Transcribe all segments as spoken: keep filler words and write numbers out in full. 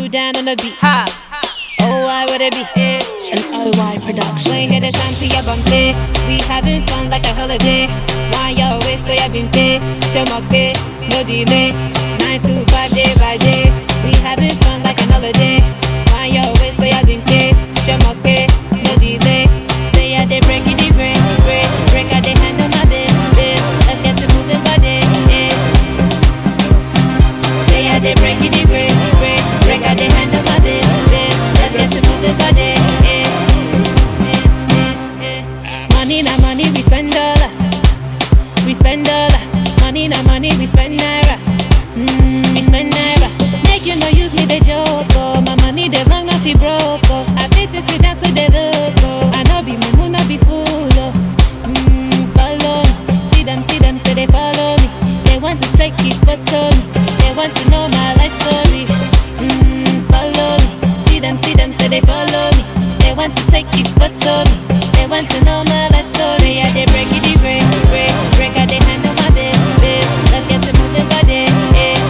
you down on the beat. Ha! Oh, why would it be? An O Y production. When you hear the sound to your bumpy, we having fun like a holiday. Why you always so you been pay? Show my pay, no delay. Nine to five day by day. We having fun like an holiday. Why you always so you been pay? Show my pay, no delay. Say ya they break it, break, break, break out the hand on my business. Let's get to moving body. Yeah. Say ya they break it, break, break, break out the hand on my business. Let's get to moving body. Yeah. Money na money we spend dollar, we spend dollar. Money na money we spend naira, mm, we spend naira. Make you no use me the joke, oh. My money they long not be broke, oh. I fit to sit down to the look, oh. I no be mumu, no be fool, oh. Mm, follow me, see them, see them, say they follow me. They want to take it photo me, they want to know my life story. Mm, follow me, see them, see them, say they follow me. They want to take it photo me, they want to know my life story. Yeah, they break it, break, break, break out they hand on my baby. Let's get to moving body, yeah.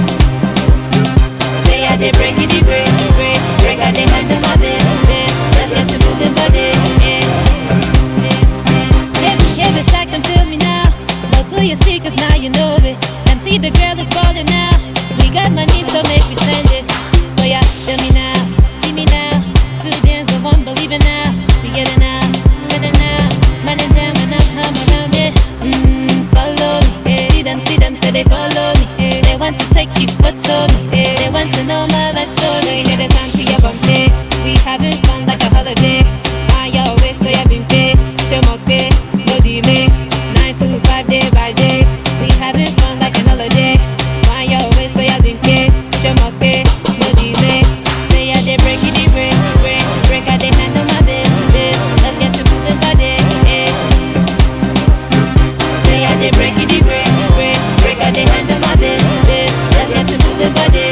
Say yeah, they break it, break, break, break out they hand on my baby. Let's get to moving body, yeah. Yeah, yeah, the shock them feel me now. Go through your speakers now, you know it. And see the girl is falling now. We got money, so make we spend it. Oh yeah, feel me now, see me now. Two dance of unbelieving now. We get it now, spend it now. Man and down and up, come around it. Mmm, follow me. Yeah. See them, see them, say they follow me. Yeah. They want to take you photo me. Yeah. They want to know my life story. Yeah, the time to your bumpy. We having fun like a holiday. Why you always so you been paid? Show my pay, no delay. Nine to five day by day. We having fun like a holiday. Why you always so you been paid? Show my pay, no delay. Say yeah, they break it, break, break, break out they hand on my business. Let's get to moving body. Yeah. Say yeah, they break it, break, break, break out they hand on my business. Let's get to moving body.